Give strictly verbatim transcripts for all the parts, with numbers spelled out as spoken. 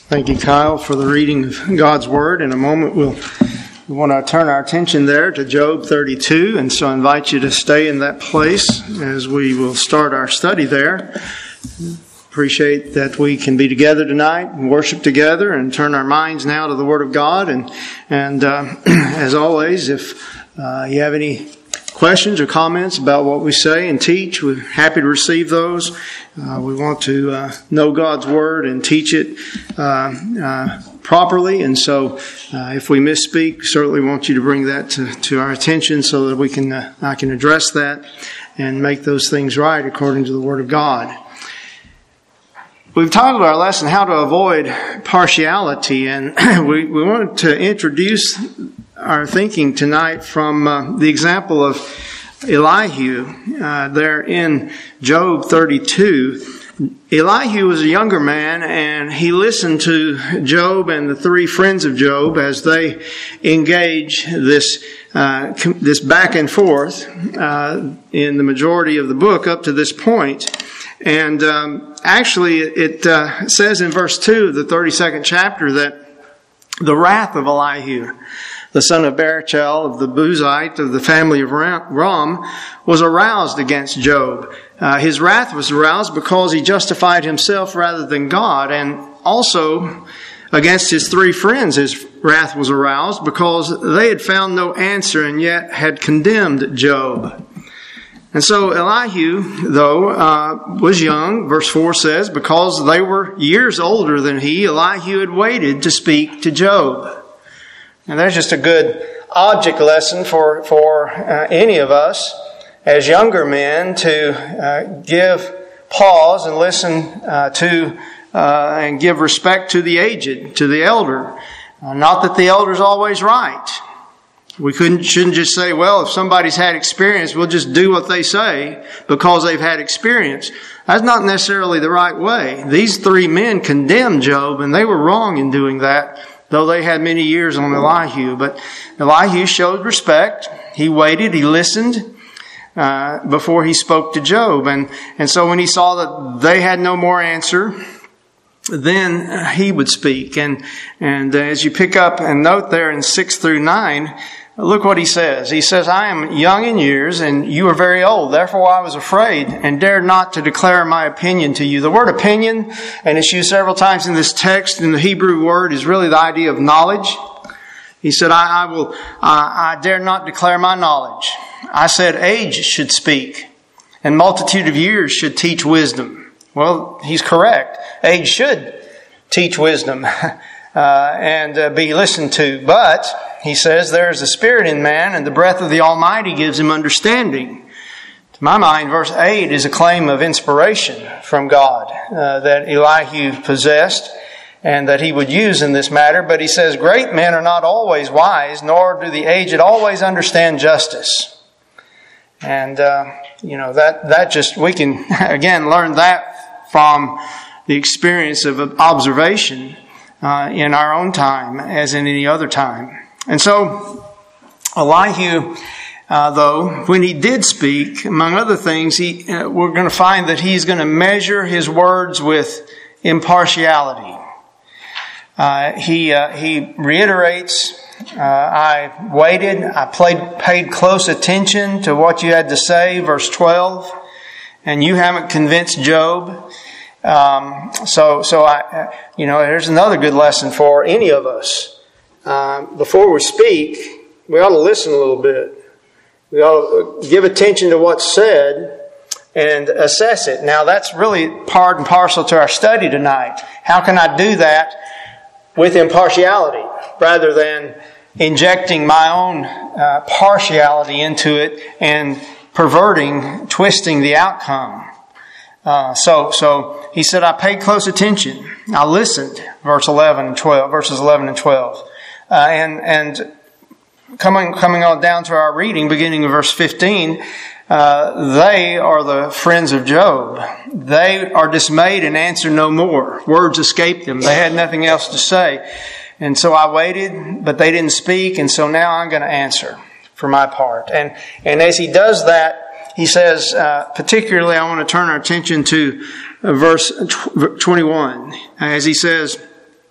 Thank you, Kyle, for the reading of God's Word. In a moment, we'll we want to turn our attention there to Job thirty-two, and so I invite you to stay in that place as we will start our study there. Appreciate that we can be together tonight and worship together and turn our minds now to the Word of God. And and uh, as always, if uh, you have any questions or comments about what we say and teach, we're happy to receive those. Uh, we want to uh, know God's Word and teach it uh, uh, properly. And so uh, if we misspeak, certainly want you to bring that to, to our attention so that we can uh, I can address that and make those things right according to the Word of God. We've titled our lesson, How to Avoid Partiality, and we, we wanted to introduce our thinking tonight from uh, the example of Elihu uh, there in Job thirty-two. Elihu was a younger man, and he listened to Job and the three friends of Job as they engage this uh, this back and forth uh, in the majority of the book up to this point. And um, actually, it uh, says in verse two of the thirty-second chapter that the wrath of Elihu, the son of Barachel of the Buzite of the family of Ram, was aroused against Job. Uh, his wrath was aroused because he justified himself rather than God, and also against his three friends his wrath was aroused because they had found no answer and yet had condemned Job. And so Elihu, though, uh, was young, verse four says, because they were years older than he, Elihu had waited to speak to Job. And there's just a good object lesson for, for uh, any of us as younger men to uh, give pause and listen uh, to uh, and give respect to the aged, to the elder. Uh, not that the elder's always right. We couldn't, shouldn't just say, well, if somebody's had experience, we'll just do what they say because they've had experience. That's not necessarily the right way. These three men condemned Job, and they were wrong in doing that, though they had many years on Elihu. But Elihu showed respect. He waited. He listened uh, before he spoke to Job. And, and so when he saw that they had no more answer, then he would speak. And, and as you pick up and note there in six through nine, look what he says. He says, I am young in years and you are very old. Therefore I was afraid and dared not to declare my opinion to you. The word opinion, and it's used several times in this text in the Hebrew word, is really the idea of knowledge. He said, I, I will, I, I dare not declare my knowledge. I said age should speak and multitude of years should teach wisdom. Well, he's correct. Age should teach wisdom. Uh, and uh, be listened to. But, he says, there is a spirit in man, and the breath of the Almighty gives him understanding. To my mind, verse eight is a claim of inspiration from God uh, that Elihu possessed and that he would use in this matter. But he says, great men are not always wise, nor do the aged always understand justice. And, uh, you know, that, that just, we can, again, learn that from the experience of observation Uh, in our own time as in any other time. And so Elihu, uh, though, when he did speak, among other things, he uh, we're going to find that he's going to measure his words with impartiality. Uh, he uh, he reiterates, uh, I waited, I played, paid close attention to what you had to say, verse twelve, and you haven't convinced Job. Um, so, so I, you know, here's another good lesson for any of us. Um, before we speak, we ought to listen a little bit. We ought to give attention to what's said and assess it. Now, that's really part and parcel to our study tonight. How can I do that with impartiality rather than injecting my own uh, partiality into it and perverting, twisting the outcome? Uh, so, so he said, I paid close attention. I listened, verse eleven and twelve, verses eleven and twelve. Uh, and, and coming, coming on down to our reading, beginning of verse fifteen, uh, they are the friends of Job. They are dismayed and answer no more. Words escaped them. They had nothing else to say. And so I waited, but they didn't speak. And so now I'm going to answer for my part. And, and as he does that, he says, uh, particularly I want to turn our attention to uh, verse twenty-one. As he says,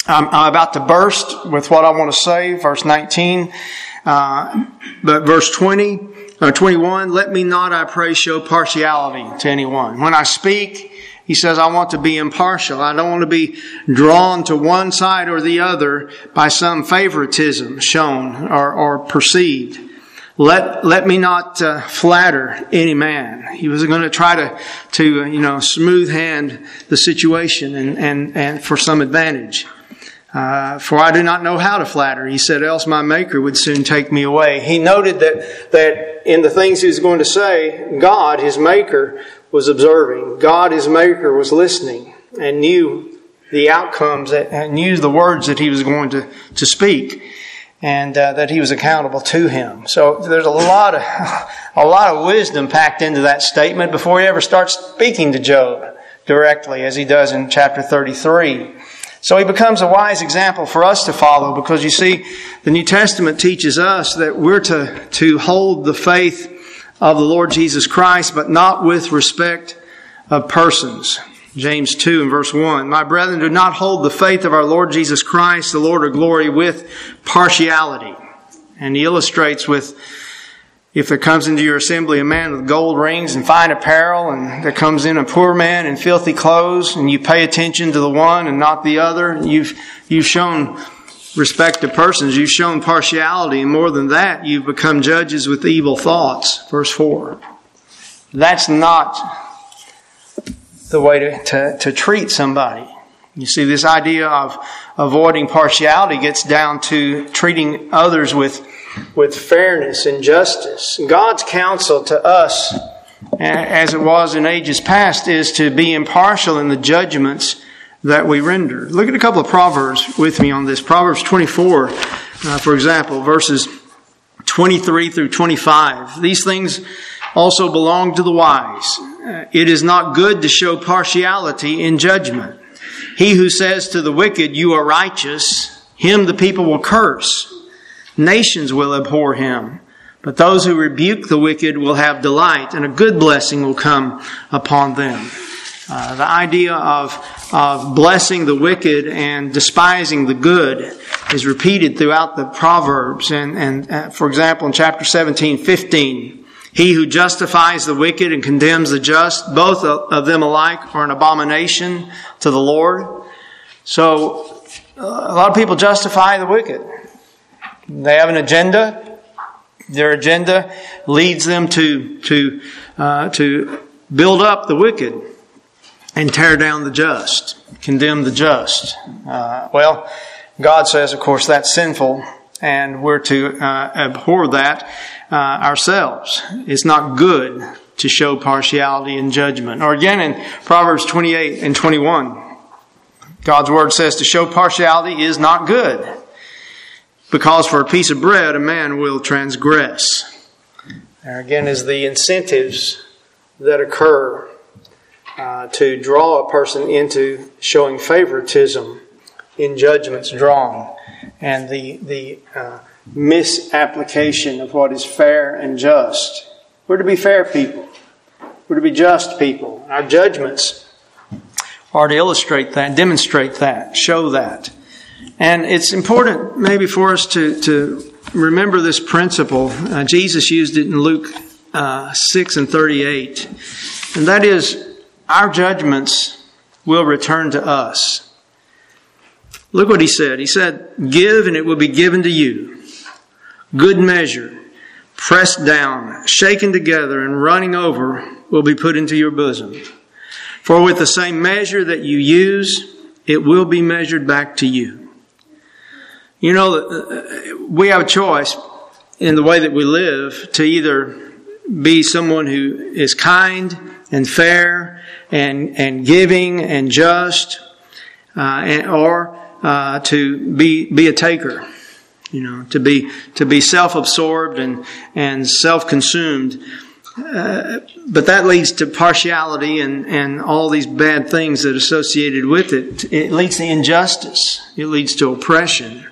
I'm, I'm about to burst with what I want to say, verse nineteen. Uh, but verse twenty, or twenty-one, let me not, I pray, show partiality to anyone. When I speak, he says, I want to be impartial. I don't want to be drawn to one side or the other by some favoritism shown or, or perceived. Let let me not uh, flatter any man. He was going to try to to uh, you know smooth hand the situation and and and for some advantage. Uh, for I do not know how to flatter, he said, else my Maker would soon take me away. He noted that that in the things he was going to say, God, his Maker, was observing. God, his Maker, was listening and knew the outcomes and knew the words that he was going to to speak. And uh, that he was accountable to him. So there's a lot of a lot of wisdom packed into that statement before he ever starts speaking to Job directly, as he does in chapter thirty-three. So he becomes a wise example for us to follow, because you see, the New Testament teaches us that we're to to hold the faith of the Lord Jesus Christ, but not with respect of persons. James two and verse one, my brethren, do not hold the faith of our Lord Jesus Christ, the Lord of glory, with partiality. And he illustrates with, if there comes into your assembly a man with gold rings and fine apparel, and there comes in a poor man in filthy clothes, and you pay attention to the one and not the other, you've you've shown respect to persons, you've shown partiality, and more than that, you've become judges with evil thoughts. Verse four. That's not the way to, to, to treat somebody. You see, this idea of avoiding partiality gets down to treating others with, with fairness and justice. God's counsel to us, as it was in ages past, is to be impartial in the judgments that we render. Look at a couple of Proverbs with me on this. Proverbs twenty-four, uh, for example, verses twenty-three through twenty-five. These things also belong to the wise. It is not good to show partiality in judgment. He who says to the wicked, you are righteous, him the people will curse. Nations will abhor him. But those who rebuke the wicked will have delight, and a good blessing will come upon them. Uh, the idea of, of blessing the wicked and despising the good is repeated throughout the Proverbs. And, and uh, for example, in chapter seventeen, fifteen, he who justifies the wicked and condemns the just, both of them alike are an abomination to the Lord. So, a lot of people justify the wicked. They have an agenda. Their agenda leads them to to uh, to build up the wicked and tear down the just, condemn the just. Uh, well, God says, of course, that's sinful, and we're to uh, abhor that uh, ourselves. It's not good to show partiality in judgment. Or again, in Proverbs twenty-eight and twenty-one, God's Word says to show partiality is not good, because for a piece of bread a man will transgress. There again is the incentives that occur uh, to draw a person into showing favoritism in judgments drawn, and the the uh, misapplication of what is fair and just. We're to be fair people. We're to be just people. Our judgments are to illustrate that, demonstrate that, show that. And it's important maybe for us to, to remember this principle. Uh, Jesus used it in Luke uh, six and thirty-eight. And that is, our judgments will return to us. Look what he said. He said, give and it will be given to you. Good measure, pressed down, shaken together, and running over will be put into your bosom. For with the same measure that you use, it will be measured back to you. You know, we have a choice in the way that we live to either be someone who is kind and fair and, and giving and just, uh, and, or uh, to be be a taker. You know, to be to be self-absorbed and and self-consumed. Uh, but that leads to partiality and, and all these bad things that are associated with it. It leads to injustice. It leads to oppression.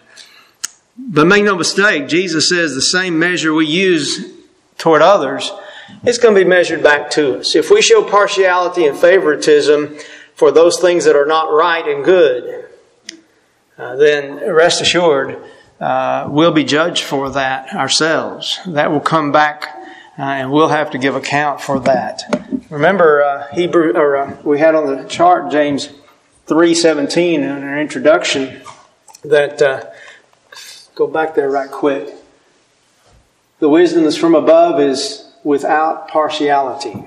But make no mistake, Jesus says the same measure we use toward others, it's going to be measured back to us. If we show partiality and favoritism for those things that are not right and good, uh, then rest assured, uh, we'll be judged for that ourselves. That will come back, uh, and we'll have to give account for that. Remember, uh, Hebrew, or uh, we had on the chart James three seventeen in our introduction. That uh, go back there right quick. The wisdom that's from above is without partiality.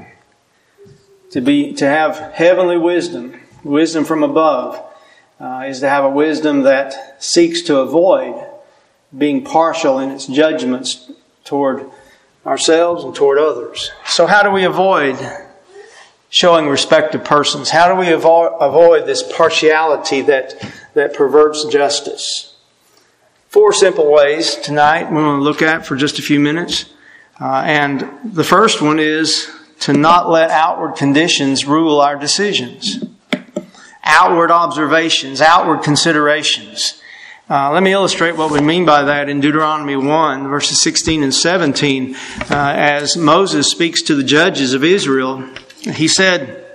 To be to have heavenly wisdom, wisdom from above, uh, is to have a wisdom that seeks to avoid being partial in its judgments toward ourselves and toward others. So how do we avoid showing respect to persons? How do we avo- avoid this partiality that, that perverts justice? Four simple ways tonight we want to look at for just a few minutes. Uh, and the first one is to not let outward conditions rule our decisions. Outward observations, outward considerations. Uh, let me illustrate what we mean by that in Deuteronomy one, verses sixteen and seventeen. Uh, as Moses speaks to the judges of Israel, he said,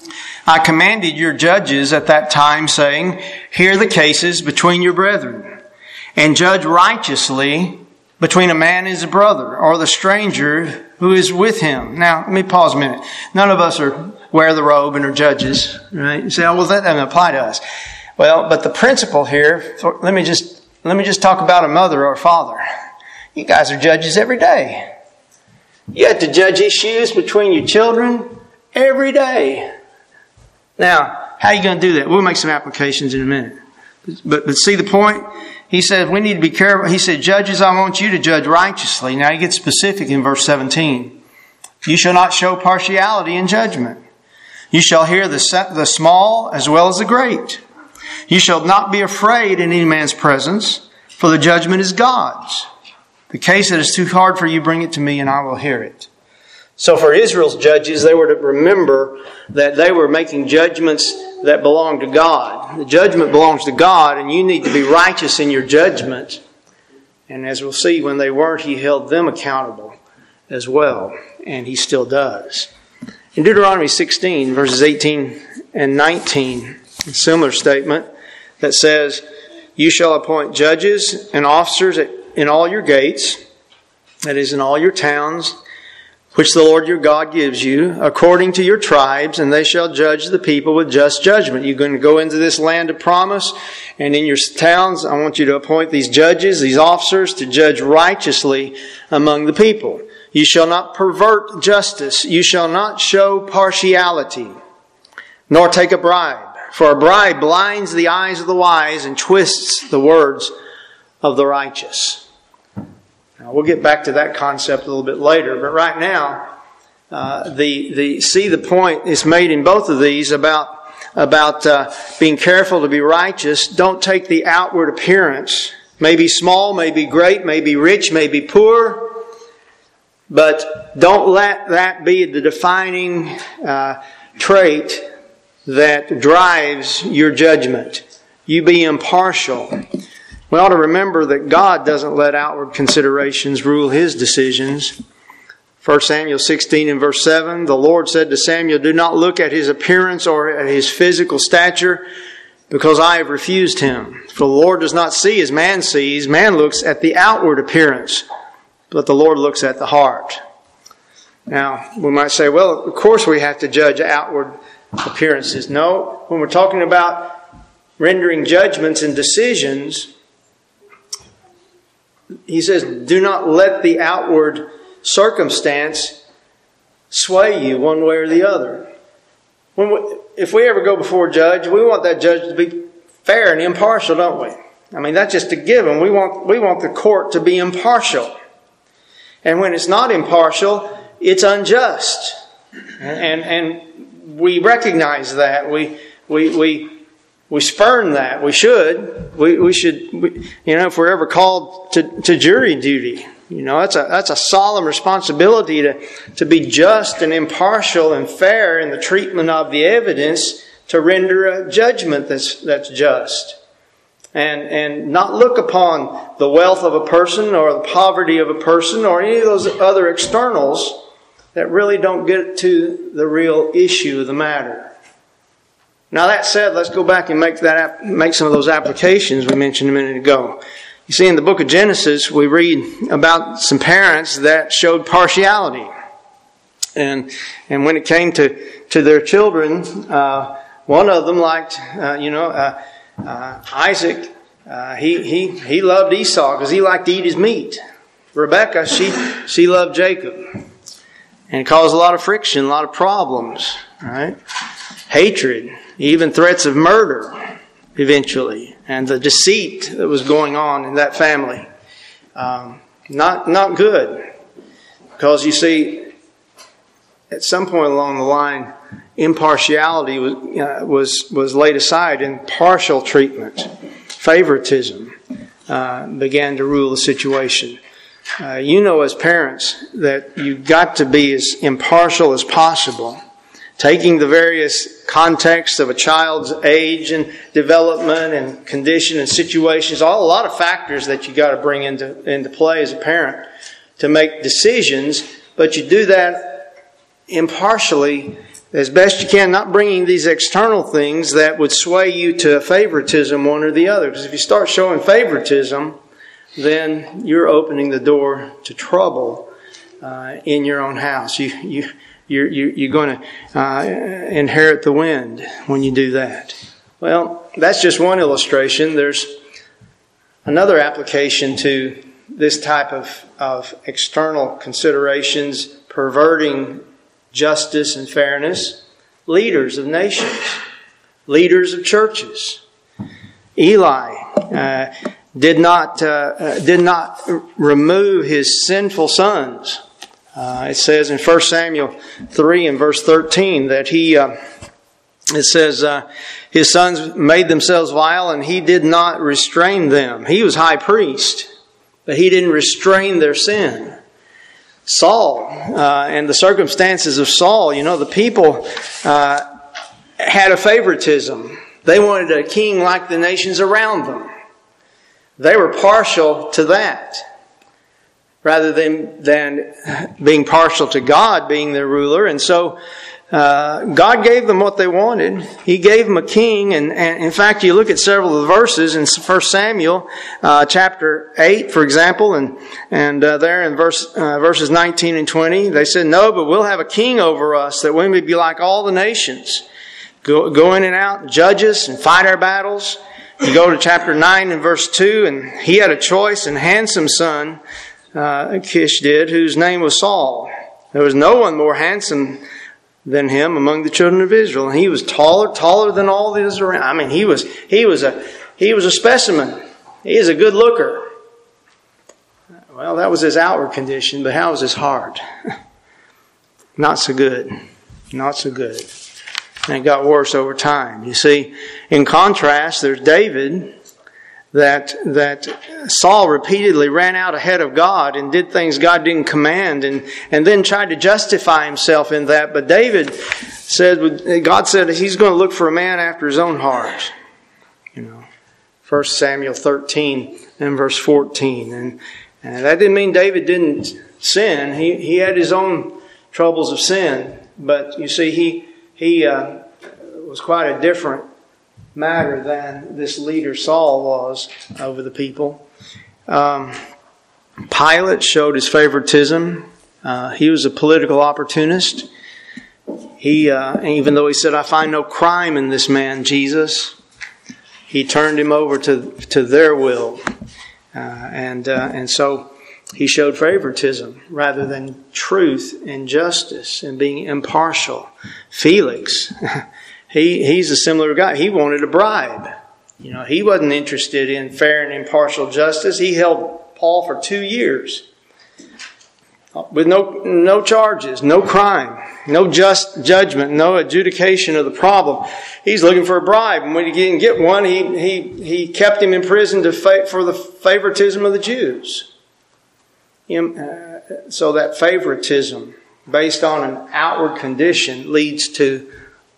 I commanded your judges at that time, saying, hear the cases between your brethren, and judge righteously between a man and his brother, or the stranger who is with him. Now, let me pause a minute. None of us are wear the robe and are judges, right? You say, oh, well, that doesn't apply to us. Well, but the principle here, let me just let me just talk about a mother or a father. You guys are judges every day. You have to judge issues between your children every day. Now, how are you going to do that? We'll make some applications in a minute. But, but see the point? He said, we need to be careful. He said, judges, I want you to judge righteously. Now he gets specific in verse seventeen. You shall not show partiality in judgment. You shall hear the, the small as well as the great. You shall not be afraid in any man's presence, for the judgment is God's. The case that is too hard for you, bring it to me and I will hear it. So for Israel's judges, they were to remember that they were making judgments that belong to God. The judgment belongs to God, and you need to be righteous in your judgment. And as we'll see, when they weren't, He held them accountable as well. And He still does. In Deuteronomy sixteen, verses eighteen and nineteen, a similar statement that says, you shall appoint judges and officers in all your gates, that is, in all your towns, which the Lord your God gives you, according to your tribes, and they shall judge the people with just judgment. You're going to go into this land of promise, and in your towns, I want you to appoint these judges, these officers, to judge righteously among the people. You shall not pervert justice. You shall not show partiality, nor take a bribe. For a bribe blinds the eyes of the wise and twists the words of the righteous. Now, we'll get back to that concept a little bit later, but right now, uh, the the see the point is made in both of these about about uh, being careful to be righteous. Don't take the outward appearance, maybe small, maybe great, maybe rich, maybe poor, but don't let that be the defining uh, trait that drives your judgment. You be impartial. We ought to remember that God doesn't let outward considerations rule His decisions. First Samuel sixteen and verse seven, the Lord said to Samuel, do not look at his appearance or at his physical stature, because I have refused him. For the Lord does not see as man sees. Man looks at the outward appearance, but the Lord looks at the heart. Now, we might say, well, of course we have to judge outward appearances. No, when we're talking about rendering judgments and decisions, he says, do not let the outward circumstance sway you one way or the other. When we, if we ever go before a judge, we want that judge to be fair and impartial, don't we? I mean, that's just a given. We want, we want the court to be impartial. And when it's not impartial, it's unjust. And, and, and we recognize that. We, we, we, we spurn that. We should. We, we should, we, you know, if we're ever called to, to jury duty, you know, that's a, that's a solemn responsibility to, to be just and impartial and fair in the treatment of the evidence to render a judgment that's, that's just. And, and not look upon the wealth of a person or the poverty of a person or any of those other externals that really don't get to the real issue of the matter. Now that said, let's go back and make that make some of those applications we mentioned a minute ago. You see, in the book of Genesis, we read about some parents that showed partiality. And and when it came to, to their children, uh, one of them liked, uh, you know, uh, uh, Isaac, uh, he, he, he loved Esau because he liked to eat his meat. Rebekah, she, she loved Jacob. And it caused a lot of friction, a lot of problems, right? Hatred, even threats of murder eventually, and the deceit that was going on in that family. Um, not not good, because you see, at some point along the line, impartiality was uh, was was laid aside, and partial treatment, favoritism, uh, began to rule the situation. Uh, you know, as parents, that you've got to be as impartial as possible, taking the various contexts of a child's age and development and condition and situations, all a lot of factors that you got to bring into into play as a parent to make decisions. But you do that impartially as best you can, not bringing these external things that would sway you to favoritism, one or the other. Because if you start showing favoritism, then you're opening the door to trouble uh, in your own house. You, you, you're, you're going to uh, inherit the wind when you do that. Well, that's just one illustration. There's another application to this type of, of external considerations, perverting justice and fairness. Leaders of nations, leaders of churches. Eli uh, did not uh, did not remove his sinful sons. Uh, it says in First Samuel three and verse thirteen that he uh, it says uh, his sons made themselves vile, and he did not restrain them. He was high priest, but he didn't restrain their sin. Saul uh, and the circumstances of Saul, you know, the people uh, had a favoritism. They wanted a king like the nations around them. They were partial to that, rather than, than being partial to God being their ruler. And so uh, God gave them what they wanted. He gave them a king. And, and in fact, you look at several of the verses in First Samuel uh, chapter eight, for example, and and uh, there in verse uh, verses nineteen and twenty, they said, "No, but we'll have a king over us, that we may be like all the nations. Go, go in and out, judge us, and fight our battles." You go to chapter nine and verse two, and he had a choice and handsome son, uh, Kish did, whose name was Saul. There was no one more handsome than him among the children of Israel. And he was taller, taller than all these around. I mean, he was he was a he was a specimen. He is a good looker. Well, that was his outward condition, but how was his heart? Not so good. Not so good. And it got worse over time. You see, in contrast, there's David, that that Saul repeatedly ran out ahead of God and did things God didn't command, and, and then tried to justify himself in that. But David said, God said he's going to look for a man after his own heart. You know, First Samuel thirteen and verse fourteen. And, and that didn't mean David didn't sin. He he had his own troubles of sin. But you see, he he uh, was quite a different matter than this leader Saul was over the people. Um, Pilate showed his favoritism. Uh, he was a political opportunist. He, uh, even though he said, "I find no crime in this man, Jesus," he turned him over to to their will, uh, and uh, and so he showed favoritism rather than truth and justice and being impartial. Felix. He he's a similar guy. He wanted a bribe. You know, he wasn't interested in fair and impartial justice. He held Paul for two years with no no charges, no crime, no just judgment, no adjudication of the problem. He's looking for a bribe, and when he didn't get one, he he he kept him in prison to fa- for the favoritism of the Jews. Him, uh, so that favoritism based on an outward condition leads to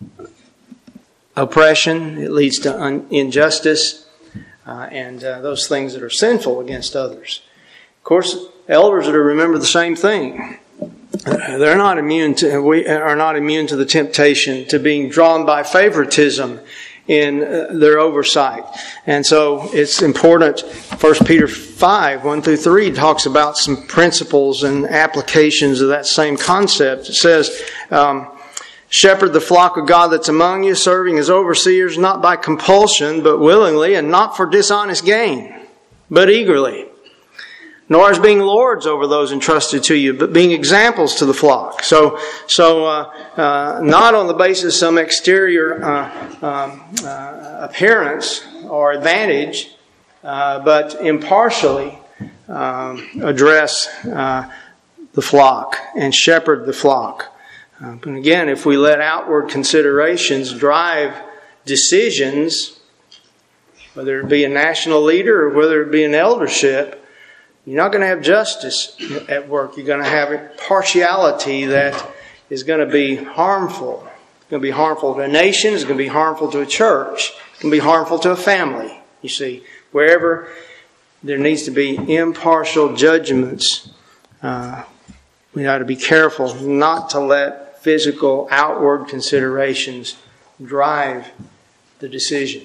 oppression, it leads to un- injustice, uh, and uh, those things that are sinful against others. Of course, elders are to remember the same thing. they're not immune to, we are not immune to the temptation to being drawn by favoritism in their oversight. And so it's important. First Peter five, one through three talks about some principles and applications of that same concept. It says, um, shepherd the flock of God that's among you, serving as overseers, not by compulsion, but willingly, and not for dishonest gain, but eagerly. Nor as being lords over those entrusted to you, but being examples to the flock. So, so uh, uh, not on the basis of some exterior uh, um, uh, appearance or advantage, uh, but impartially um, address uh, the flock and shepherd the flock. Uh, but again, if we let outward considerations drive decisions, whether it be a national leader or whether it be an eldership, you're not going to have justice at work. You're going to have partiality that is going to be harmful. It's going to be harmful to a nation. It's going to be harmful to a church. It's going to be harmful to a family. You see, wherever there needs to be impartial judgments, uh, we ought to be careful not to let physical outward considerations drive the decision.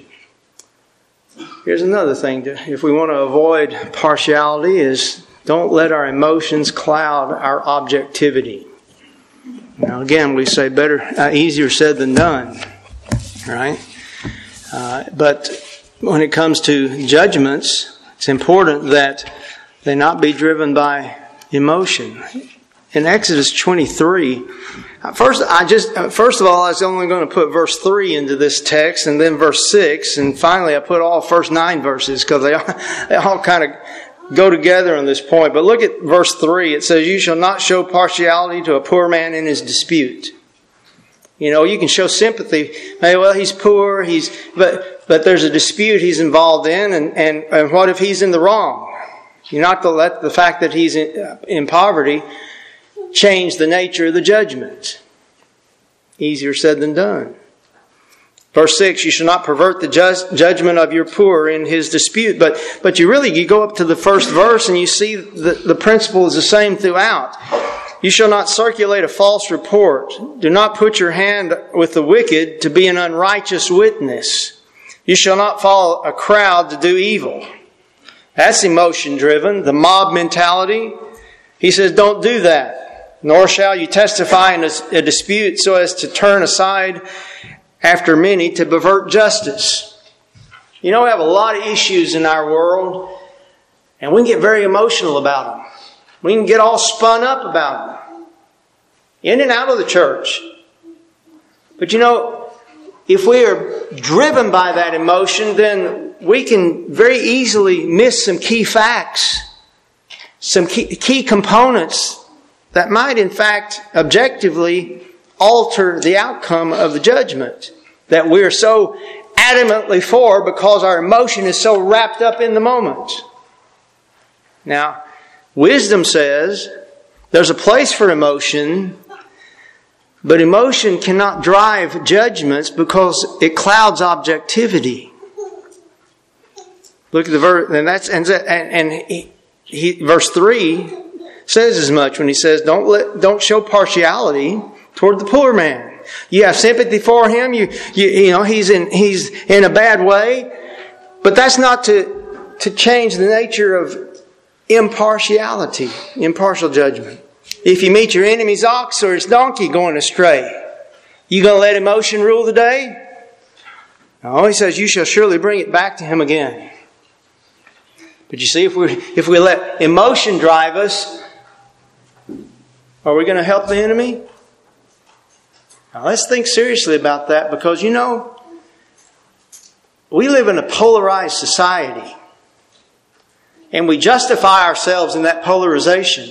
Here's another thing, to, if we want to avoid partiality, is don't let our emotions cloud our objectivity. Now again, we say better, uh, easier said than done, right? Uh, but when it comes to judgments, it's important that they not be driven by emotion. In Exodus twenty-three, First, I just first of all, I was only going to put verse three into this text, and then verse six, and finally I put all first nine verses because they all, they all kind of go together on this point. But look at verse three. It says, "You shall not show partiality to a poor man in his dispute." You know, you can show sympathy. Hey, well, he's poor. He's but but there's a dispute he's involved in, and and, and what if he's in the wrong? You're not to let the fact that he's in, in poverty change the nature of the judgment. Easier said than done. Verse six, you shall not pervert the ju- judgment of your poor in his dispute. But but you really, you go up to the first verse and you see that the principle is the same throughout. You shall not circulate a false report. Do not put your hand with the wicked to be an unrighteous witness. You shall not follow a crowd to do evil. That's emotion driven, the mob mentality. He says, don't do that. Nor shall you testify in a dispute so as to turn aside after many to pervert justice. You know, we have a lot of issues in our world, and we can get very emotional about them. We can get all spun up about them, in and out of the church. But you know, if we are driven by that emotion, then we can very easily miss some key facts, some key, key components that might, in fact, objectively alter the outcome of the judgment that we're so adamantly for because our emotion is so wrapped up in the moment. Now, wisdom says there's a place for emotion, but emotion cannot drive judgments because it clouds objectivity. Look at the verse, and that's and and he, he, verse three says as much when he says, "Don't let, don't show partiality toward the poor man. You have sympathy for him. You, you, you know he's in he's in a bad way, but that's not to to change the nature of impartiality, impartial judgment. If you meet your enemy's ox or his donkey going astray, you going to let emotion rule the day? No, he says, you shall surely bring it back to him again." But you see, if we if we let emotion drive us, are we going to help the enemy? Now let's think seriously about that, because you know, we live in a polarized society, and we justify ourselves in that polarization.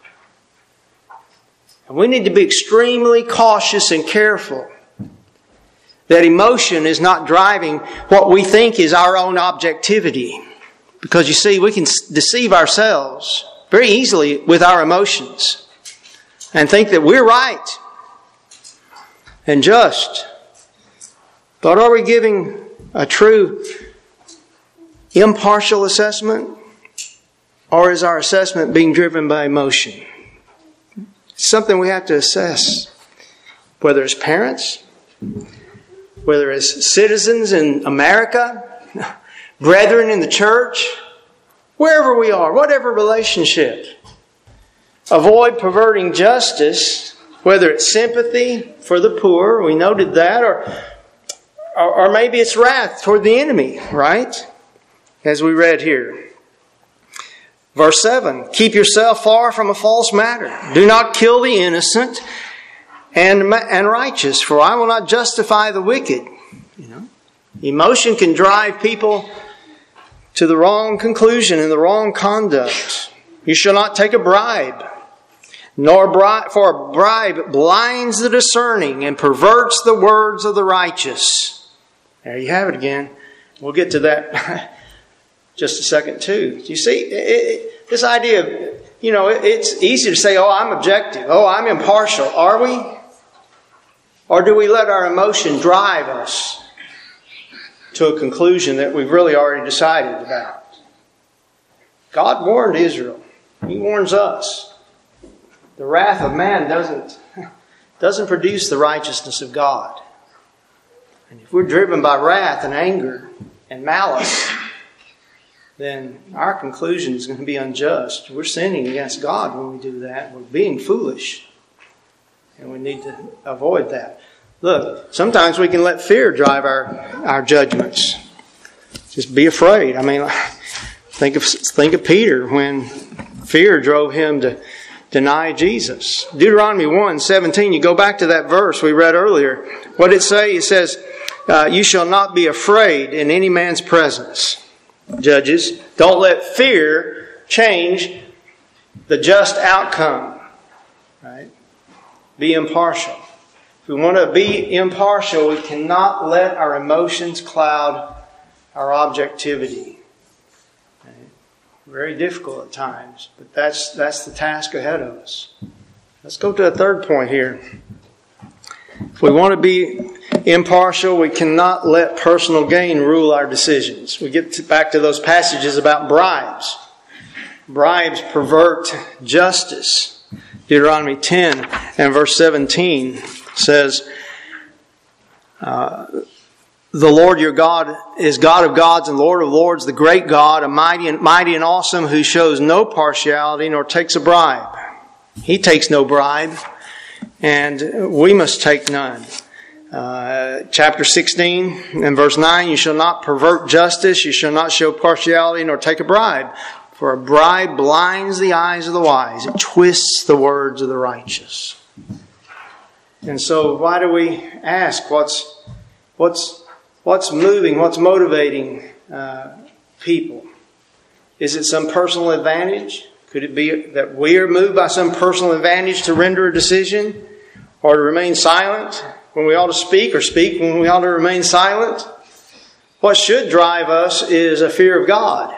And we need to be extremely cautious and careful that emotion is not driving what we think is our own objectivity. Because you see, we can deceive ourselves very easily with our emotions and think that we're right and just. But are we giving a true impartial assessment? Or is our assessment being driven by emotion? something we have to assess. Whether as parents, whether as citizens in America, brethren in the church, wherever we are, whatever relationship. Avoid perverting justice, whether it's sympathy for the poor, we noted that, or, or, or maybe it's wrath toward the enemy, right? As we read here. Verse seven, keep yourself far from a false matter. Do not kill the innocent and, and righteous, for I will not justify the wicked. You know, emotion can drive people to the wrong conclusion and the wrong conduct. You shall not take a bribe, nor bribe, for a bribe blinds the discerning and perverts the words of the righteous. There you have it again. We'll get to that just a second too. You see, it, it, this idea of, you know, it, it's easy to say, oh, I'm objective. Oh, I'm impartial. Are we? Or do we let our emotion drive us to a conclusion that we've really already decided about? God warned Israel. He warns us. The wrath of man doesn't, doesn't produce the righteousness of God. And if we're driven by wrath and anger and malice, then our conclusion is going to be unjust. We're sinning against God when we do that. We're being foolish. And we need to avoid that. Look, sometimes we can let fear drive our, our judgments. Just be afraid. I mean, think of think of Peter when fear drove him to deny Jesus. Deuteronomy one seventeen, you go back to that verse we read earlier. What did it say? It says, uh, you shall not be afraid in any man's presence. Judges, don't let fear change the just outcome. Right? Be impartial. If we want to be impartial, we cannot let our emotions cloud our objectivity. Right? Very difficult at times, but that's that's the task ahead of us. Let's go to a third point here. If we want to be impartial, we cannot let personal gain rule our decisions. We get to, back to those passages about bribes. Bribes pervert justice. Deuteronomy ten and verse seventeen says, uh, the Lord your God is God of gods and Lord of lords, the great God, a mighty and mighty and awesome, who shows no partiality nor takes a bribe. He takes no bribe, and we must take none. Uh, chapter sixteen and verse nine, you shall not pervert justice, you shall not show partiality nor take a bribe. For a bribe blinds the eyes of the wise. It twists the words of the righteous. And so why do we ask what's what's what's moving, what's motivating uh, people? Is it some personal advantage? Could it be that we are moved by some personal advantage to render a decision or to remain silent when we ought to speak, or speak when we ought to remain silent? What should drive us is a fear of God.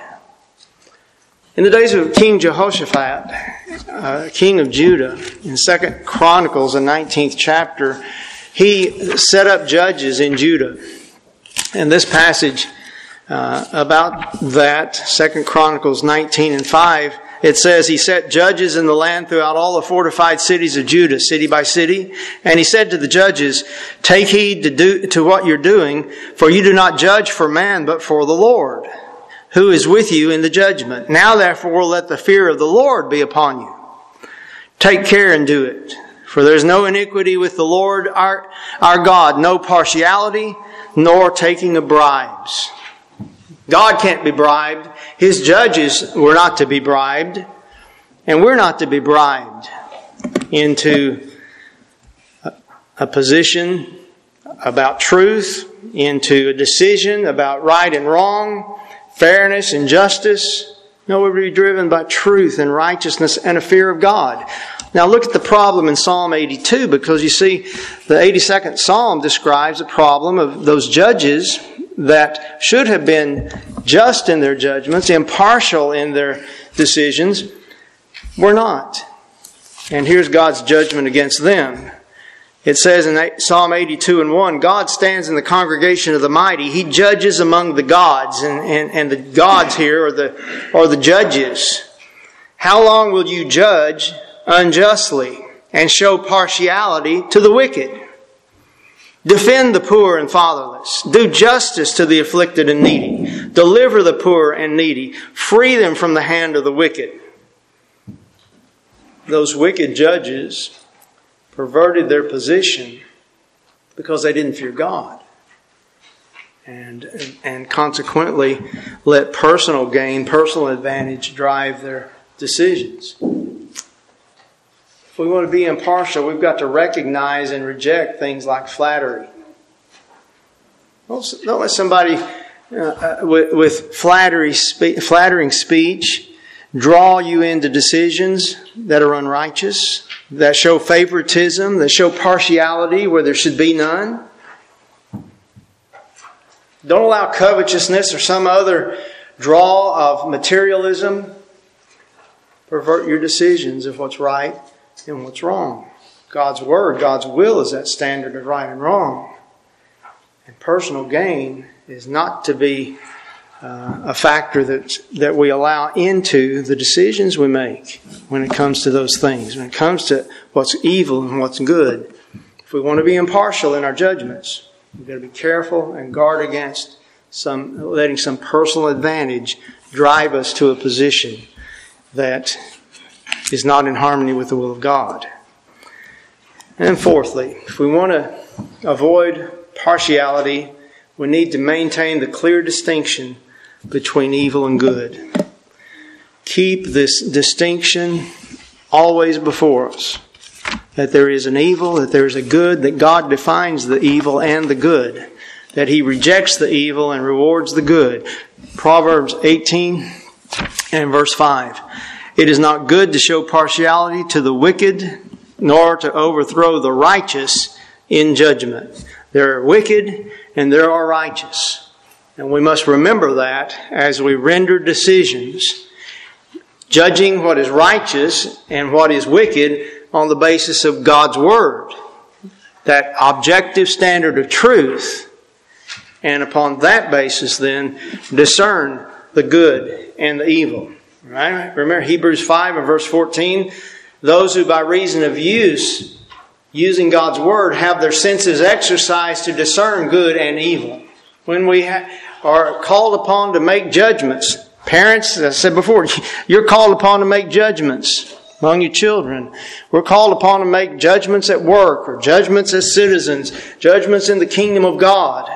In the days of King Jehoshaphat, uh, king of Judah, in Second Chronicles, the nineteenth chapter, he set up judges in Judah. And this passage uh, about that, Second Chronicles nineteen and five, it says, he set judges in the land throughout all the fortified cities of Judah, city by city. And he said to the judges, take heed to do to what you're doing, for you do not judge for man, but for the Lord, who is with you in the judgment. Now therefore let the fear of the Lord be upon you. Take care and do it. For there is no iniquity with the Lord our, our God, no partiality, nor taking of bribes. God can't be bribed. His judges were not to be bribed. And we're not to be bribed into a, a position about truth, into a decision about right and wrong, fairness and justice. No, we're to be driven by truth and righteousness and a fear of God. Now look at the problem in Psalm eighty-two, because you see the eighty-second Psalm describes the problem of those judges that should have been just in their judgments, impartial in their decisions, were not. And here's God's judgment against them. It says in Psalm eighty-two and one, God stands in the congregation of the mighty. He judges among the gods. And, and, and the gods here are the, are the judges. How long will you judge unjustly and show partiality to the wicked. Defend the poor and fatherless. Do justice to the afflicted and needy. Deliver the poor and needy. Free them from the hand of the wicked. Those wicked judges perverted their position because they didn't fear God. And, and consequently let personal gain, personal advantage drive their decisions. If we want to be impartial, we've got to recognize and reject things like flattery. Don't, don't let somebody uh, with, with flattery, spe- flattering speech draw you into decisions that are unrighteous, that show favoritism, that show partiality where there should be none. Don't allow covetousness or some other draw of materialism pervert your decisions of what's right and what's wrong. God's Word, God's will is that standard of right and wrong. And personal gain is not to be uh, a factor that, that we allow into the decisions we make when it comes to those things. When it comes to what's evil and what's good. If we want to be impartial in our judgments, we've got to be careful and guard against some letting some personal advantage drive us to a position that is not in harmony with the will of God. And fourthly, if we want to avoid partiality, we need to maintain the clear distinction between evil and good. Keep this distinction always before us. That there is an evil, that there is a good, that God defines the evil and the good. That He rejects the evil and rewards the good. Proverbs eighteen and verse five. It is not good to show partiality to the wicked, nor to overthrow the righteous in judgment. There are wicked and there are righteous. And we must remember that as we render decisions, judging what is righteous and what is wicked on the basis of God's Word. That objective standard of truth. And upon that basis then, discern the good and the evil. Right? Remember Hebrews five and verse fourteen. Those who by reason of use, using God's Word, have their senses exercised to discern good and evil. When we ha- are called upon to make judgments, parents, as I said before, you're called upon to make judgments among your children. We're called upon to make judgments at work or judgments as citizens, judgments in the kingdom of God.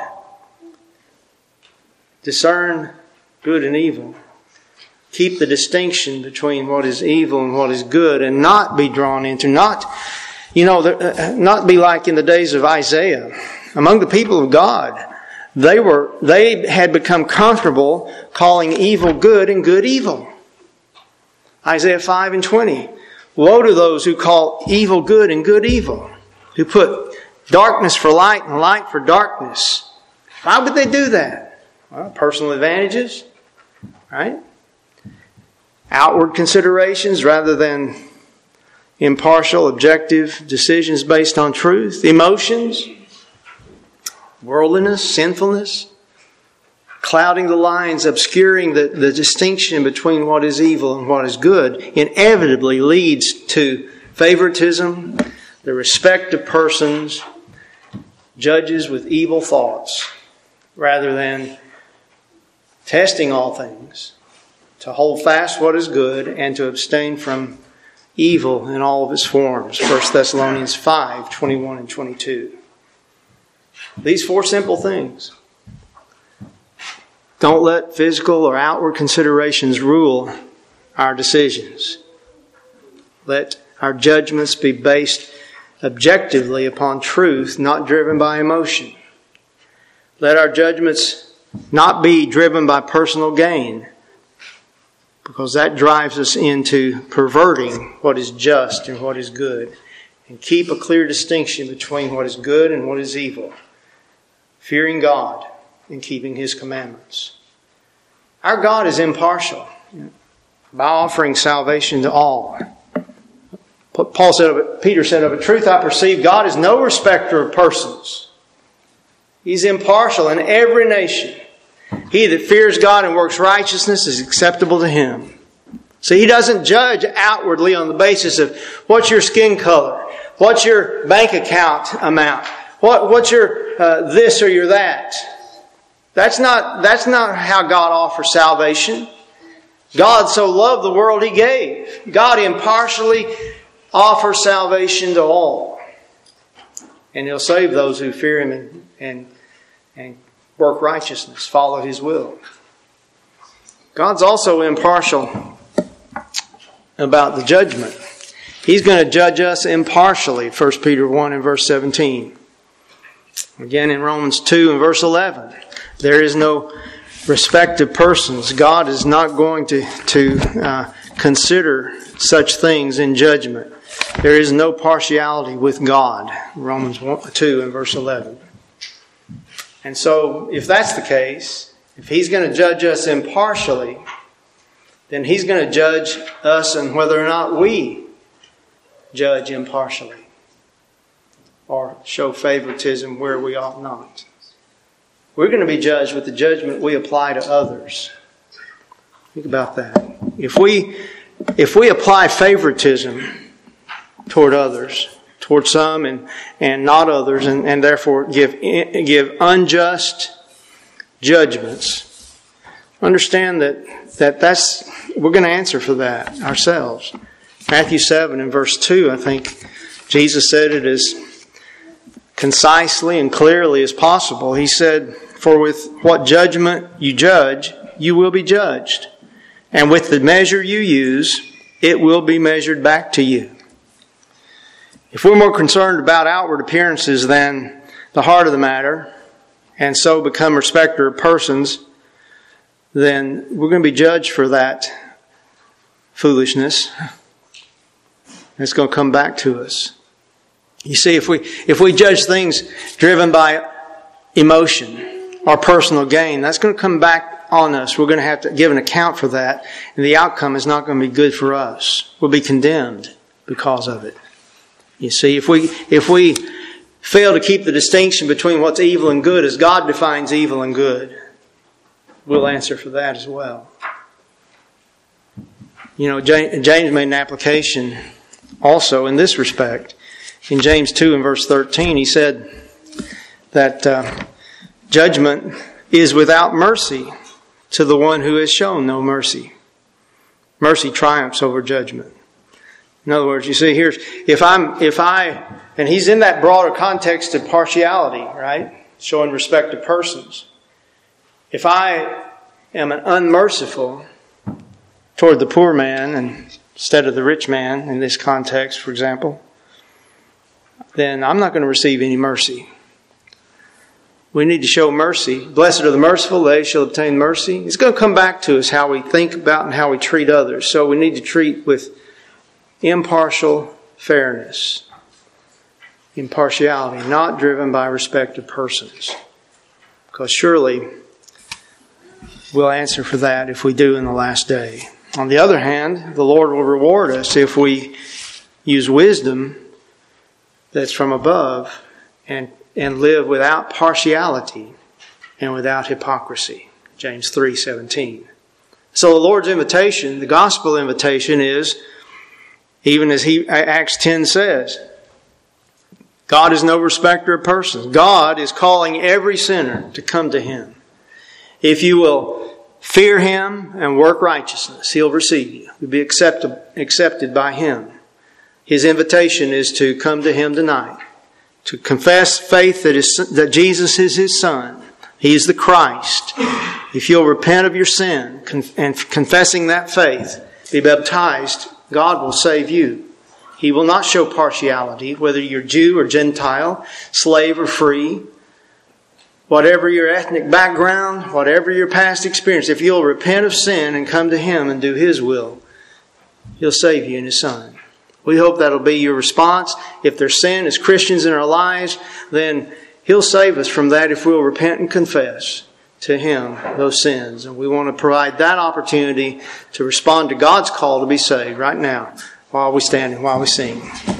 Discern good and evil. Keep the distinction between what is evil and what is good and not be drawn into, not, you know, not be like in the days of Isaiah. Among the people of God, they were, they had become comfortable calling evil good and good evil. Isaiah five and twenty. Woe to those who call evil good and good evil, who put darkness for light and light for darkness. Why would they do that? Well, personal advantages, right? Outward considerations rather than impartial, objective decisions based on truth. Emotions, worldliness, sinfulness, clouding the lines, obscuring the, the distinction between what is evil and what is good, inevitably leads to favoritism, the respect of persons, judges with evil thoughts, rather than testing all things, to hold fast what is good, and to abstain from evil in all of its forms. First Thessalonians five, twenty-one and twenty-two. These four simple things. Don't let physical or outward considerations rule our decisions. Let our judgments be based objectively upon truth, not driven by emotion. Let our judgments not be driven by personal gain, because that drives us into perverting what is just and what is good. And keep a clear distinction between what is good and what is evil. Fearing God and keeping His commandments. Our God is impartial by offering salvation to all. Paul said of it, Peter said of a truth I perceive, God is no respecter of persons. He's impartial in every nation. He that fears God and works righteousness is acceptable to Him. So He doesn't judge outwardly on the basis of what's your skin color, What's your bank account amount? What, what's your uh, this or your that? That's not, that's not how God offers salvation. God so loved the world He gave. God impartially offers salvation to all. And He'll save those who fear Him and, and, and work righteousness, follow His will. God's also impartial about the judgment. He's going to judge us impartially. First Peter one and verse seventeen. Again in Romans two and verse eleven. There is no respect of persons. God is not going to, to uh, consider such things in judgment. There is no partiality with God. Romans two and verse eleven. And so, if that's the case, if He's going to judge us impartially, then He's going to judge us and whether or not we judge impartially or show favoritism where we ought not. We're going to be judged with the judgment we apply to others. Think about that. If we, if we apply favoritism toward others, toward some and, and not others, and, and therefore give, give unjust judgments, understand that, that that's, we're going to answer for that ourselves. Matthew seven and verse two, I think Jesus said it as concisely and clearly as possible. He said, "For with what judgment you judge, you will be judged. And with the measure you use, it will be measured back to you." If we're more concerned about outward appearances than the heart of the matter, and so become respecter of persons, then we're going to be judged for that foolishness. It's going to come back to us. You see, if we if we judge things driven by emotion or personal gain, that's going to come back on us. We're going to have to give an account for that, and the outcome is not going to be good for us. We'll be condemned because of it. You see, if we if we fail to keep the distinction between what's evil and good as God defines evil and good, we'll answer for that as well. You know, James made an application also in this respect. In James two and verse thirteen, he said that uh, judgment is without mercy to the one who has shown no mercy. Mercy triumphs over judgment. In other words, you see, here's if I'm if I and he's in that broader context of partiality, right? Showing respect to persons. If I am an unmerciful toward the poor man and instead of the rich man in this context, for example, then I'm not going to receive any mercy. We need to show mercy. Blessed are the merciful, they shall obtain mercy. It's going to come back to us how we think about and how we treat others. So we need to treat with impartial fairness. Impartiality, not driven by respect of persons. Because surely we'll answer for that if we do in the last day. On the other hand, the Lord will reward us if we use wisdom that's from above and, and live without partiality and without hypocrisy. James three seventeen. So the Lord's invitation, the gospel invitation is, even as he, Acts ten says, God is no respecter of persons. God is calling every sinner to come to Him. If you will fear Him and work righteousness, He'll receive you. You'll be accepted, accepted by Him. His invitation is to come to Him tonight, to confess faith that, is, that Jesus is His Son. He is the Christ. If you'll repent of your sin and confessing that faith, be baptized, God will save you. He will not show partiality, whether you're Jew or Gentile, slave or free. Whatever your ethnic background, whatever your past experience, if you'll repent of sin and come to Him and do His will, He'll save you in His Son. We hope that'll be your response. If there's sin as Christians in our lives, then He'll save us from that if we'll repent and confess to Him those sins. And we want to provide that opportunity to respond to God's call to be saved right now while we stand and while we sing.